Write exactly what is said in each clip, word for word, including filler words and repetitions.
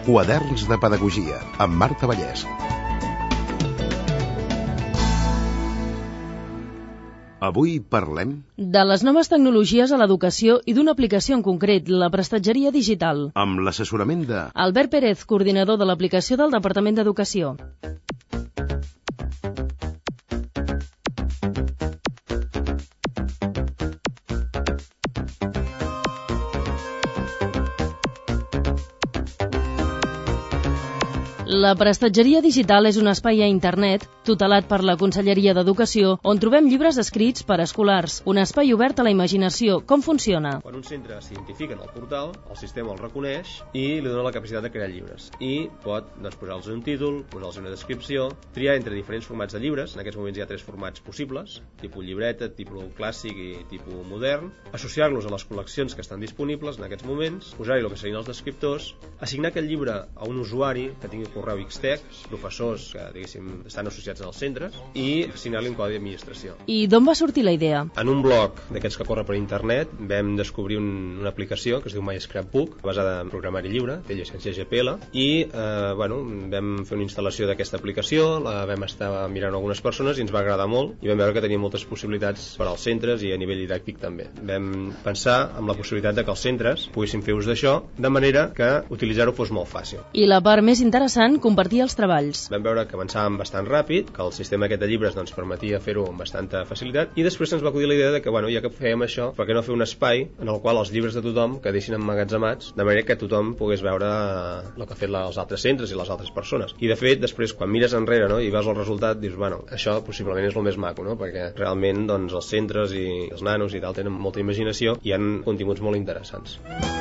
Quaderns de Pedagogia, amb Marta Vallès. Avui parlem de les noves tecnologies a l'educació i d'una aplicació en concret, la prestatgeria digital. Amb l'assessorament de Albert Pérez, coordinador de l'aplicació del Departament d'Educació. La prestatgeria digital és un espai a internet tutelat per la Conselleria d'Educació on trobem llibres escrits per escolars, un espai obert a la imaginació. Com funciona? Quan un centre s'identifica en el portal, el sistema el reconeix i li dona la capacitat de crear llibres. I pot doncs, posar-los un títol, posar-los una descripció, triar entre diferents formats de llibres. En aquests moments hi ha tres formats possibles, tipus llibreta, tipus clàssic i tipus modern, associar-los a les col·leccions que estan disponibles en aquests moments, posar-hi el que serien els descriptors, assignar aquest llibre a un usuari que tingui correu X T E C, professors que diguéssim estan associats als centres, i assignar-li un codi d'administració. I d'on va sortir la idea? En un blog d'aquests que corre per internet vam descobrir un, una aplicació que es diu MyScrapbook, basada en programari lliure, té llicència G P L, i eh, bueno, vam fer una instal·lació d'aquesta aplicació, la vam estar mirant algunes persones i ens va agradar molt, i vam veure que tenia moltes possibilitats per als centres i a nivell didàctic també. Vam pensar en la possibilitat de que els centres poguessin fer ús d'això, de manera que utilitzar-ho fos molt fàcil. I la part més interessant, compartir els treballs. Vam veure que avançàvem bastant ràpid, que el sistema aquest de llibres doncs, permetia fer-ho amb bastanta facilitat, i després ens va acudir la idea de que, bueno, ja que fèiem això, per què no fer un espai en el qual els llibres de tothom quedessin emmagatzemats, de manera que tothom pogués veure el que han fet els altres centres i les altres persones. I de fet, després, quan mires enrere, no, i veus el resultat, dius, bueno, això possiblement és el més maco, no? Perquè realment doncs, els centres i els nanos i tal tenen molta imaginació i han continguts molt interessants.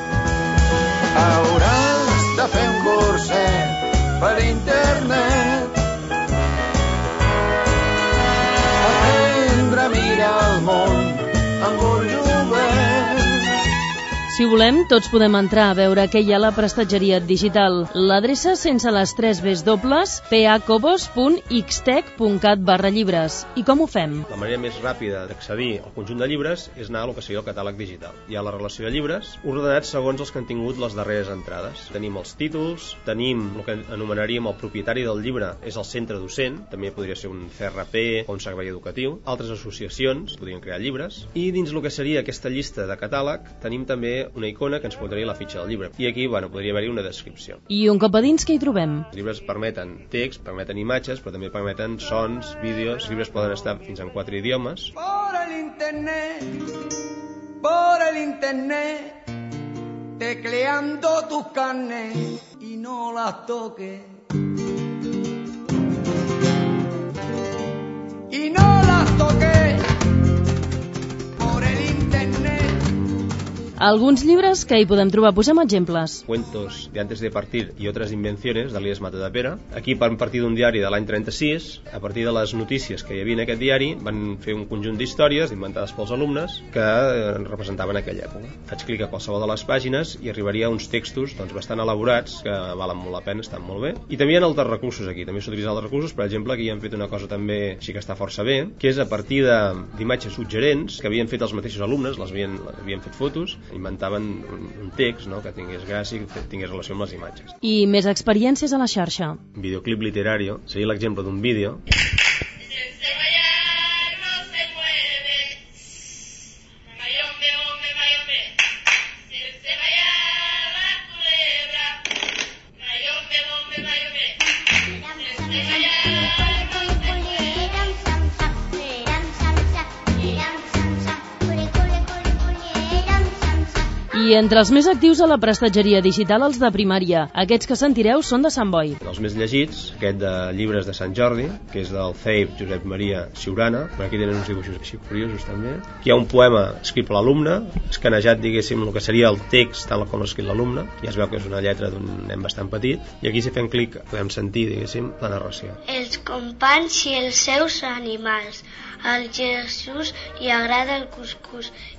Hauràs de fer un curset per internet, aprendre a mirar el món amb ulls oberts. Si volem, tots podem entrar a veure què hi ha a la prestatgeria digital. L'adreça sense les tres bes dobles, pacobos punt xtec punt cat barra llibres. I com ho fem? La manera més ràpida d'accedir al conjunt de llibres és anar a el que seria el catàleg digital. Hi ha la relació de llibres ordenats segons els que han tingut les darreres entrades. Tenim els títols, tenim el que anomenaríem el propietari del llibre, és el centre docent, també podria ser un C R P o un servei educatiu, altres associacions podrien crear llibres, i dins el que seria aquesta llista de catàleg tenim també una icona que ens portaria la fitxa del llibre. I aquí, bueno, podria haver-hi una descripció. I un cop a dins, què hi trobem? Els llibres permeten text, permeten imatges, però també permeten sons, vídeos. Els llibres poden estar fins en quatre idiomes. Por el internet, por el internet, tecleando tus carnes y no las toques. Y no las toques. Por el internet. Alguns llibres que hi podem trobar, posem exemples. Cuentos de antes de partir y otras invenciones d'Elies Matadepera. Aquí van partir d'un diari de l'any trenta-sis, a partir de les notícies que hi havia en aquest diari van fer un conjunt d'històries inventades pels alumnes que eh, representaven aquella època. Faig clic a qualsevol de les pàgines i arribaria a uns textos doncs, bastant elaborats que valen molt la pena, estan molt bé. I també hi ha altres recursos aquí, també s'utilitzen altres recursos, per exemple, aquí han fet una cosa també així que està força bé, que és a partir d'imatges suggerents que havien fet els mateixos alumnes, les havien, havien fet fotos, inventaven un text, no?, que tingués gràcia, que tingués relació amb les imatges. I més experiències a la xarxa. Videoclip literario seria l'exemple d'un vídeo. I entre els més actius a la prestatgeria digital, els de primària. Aquests que sentireu són de Sant Boi. Els més llegits, aquest de llibres de Sant Jordi, que és del C E I P Josep Maria Siurana, per aquí tenen uns dibuixos així curiosos també. Aquí hi ha un poema escrit per l'alumne, escanejat, diguéssim, el que seria el text tal com l'ha escrit l'alumne, ja es veu que és una lletra d'un nen bastant petit, i aquí si fem clic podem sentir, diguéssim, la narració. Els companys i els seus animals. Al Jesús li agrada el cuscús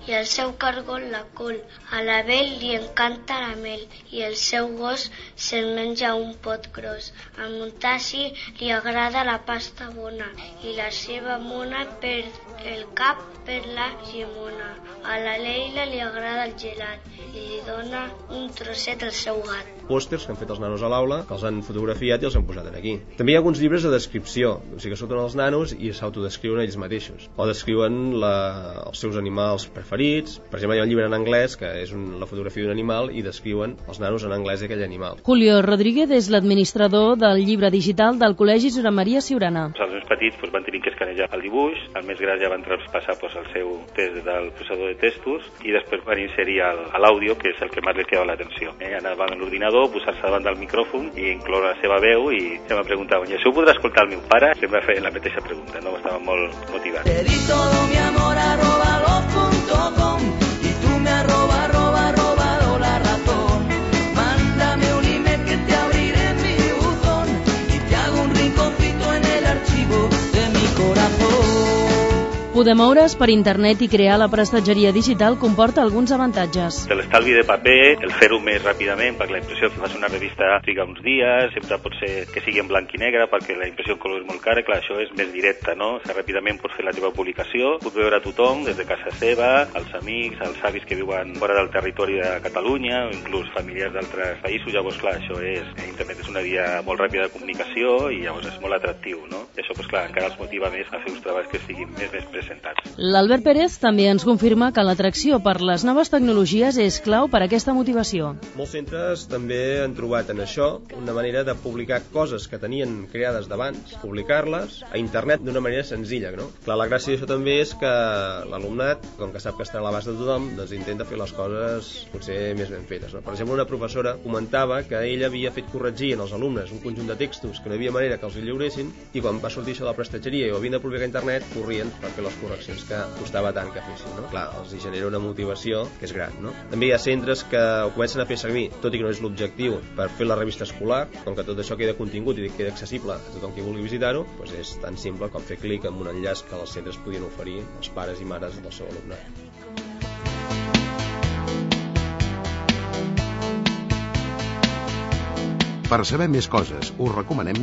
i el seu cargol la col. A l'Abel li encanta la mel i el seu gos se'n menja un pot gros. A Montassi li agrada la pasta bona i la seva mona perd el cap per la llimona. A la Leila li agrada el gelat i li dona un trosset al seu gat. Pòsters que han fet els nanos a l'aula, que els han fotografiat i els han posat aquí. També hi ha alguns llibres de descripció, o sigui que surten els nanos i s'autodescriuen ells mateixos, o descriuen la, els seus animals preferits. Per exemple, hi ha un llibre en anglès que és un, la fotografia d'un animal i descriuen els nanos en anglès d'aquell animal. Julio Rodríguez és l'administrador del llibre digital del Col·legi Josep Maria Siurana. Els més petits doncs, van tenir que escanejar el dibuix, els més grans ja van traspassar doncs, el seu test del processador de textos i després van inserir l'àudio, que és el que més li queda l'atenció. Eh, anaven a l'ordinador, posar-se davant del micròfon i incloure la seva veu i se me preguntaven, i això ho podrà escoltar el meu pare? Sempre feien la mateixa pregunta, no? Estaven molt motivats. Pedí todo mi amor arroba los punto com y tú me arroba arroba robado la razón. Mándame un email que te abriré mi buzón y te hago un rinconcito en el archivo de mi corazón. Poder moure's per internet i crear la prestatgeria digital comporta alguns avantatges. L'estalvi de paper, el fer-ho més ràpidament, perquè la impressió que fas una revista triga uns dies, sempre pot ser que sigui en blanc i negre, perquè la impressió en color és molt cara, clar, això és més directe, no? O sigui, ràpidament pots fer la teva publicació, pots veure a tothom, des de casa seva, als amics, als avis que viuen fora del territori de Catalunya, o inclús familiars d'altres països, llavors, clar, això és, internet és una via molt ràpida de comunicació i llavors és molt atractiu, no? I això, doncs, clar, encara els motiva més a fer uns treballs que siguin més més presentats. L'Albert Pérez també ens confirma que l'atracció per les noves tecnologies és clau per a aquesta motivació. Molts centres també han trobat en això una manera de publicar coses que tenien creades d'abans, publicar-les a internet d'una manera senzilla, no? Clar, la gràcia d'això també és que l'alumnat, com que sap que està a l'abast de tothom, doncs intenta fer les coses potser més ben fetes, no? Per exemple, una professora comentava que ella havia fet corregir en els alumnes un conjunt de textos que no hi havia manera que els lliuressin i quan va sortir això de la prestatgeria i ho havien de publicar a internet, corrien per fer les correccions que costava tant que fessin, no? Clar, els hi genera una motivació que és gran, no? També hi ha centres que ho comencen a fer servir, tot i que no és l'objectiu, per fer la revista escolar, com que tot això queda contingut i queda accessible a tothom qui vulgui visitar-ho, doncs és tan simple com fer clic en un enllaç que els centres podien oferir als pares i mares del seu alumnat. Per saber més coses, us recomanem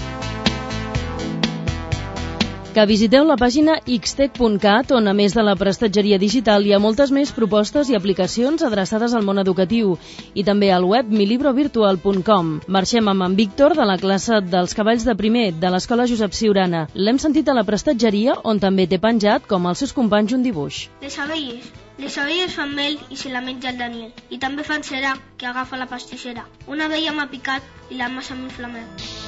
que visiteu la pàgina x tec punt cat, on a més de la prestatgeria digital hi ha moltes més propostes i aplicacions adreçades al món educatiu, i també al web mi libro virtual punt com. Marxem amb en Víctor, de la classe dels cavalls de primer de l'Escola Josep Siurana. L'hem sentit a la prestatgeria, on també té penjat, com els seus companys, un dibuix. Les abelles. Les abelles fan mel i se la menja el Daniel. I també fan cera, que agafa la pastissera. Una abella m'ha picat i la massa m'ha inflamat.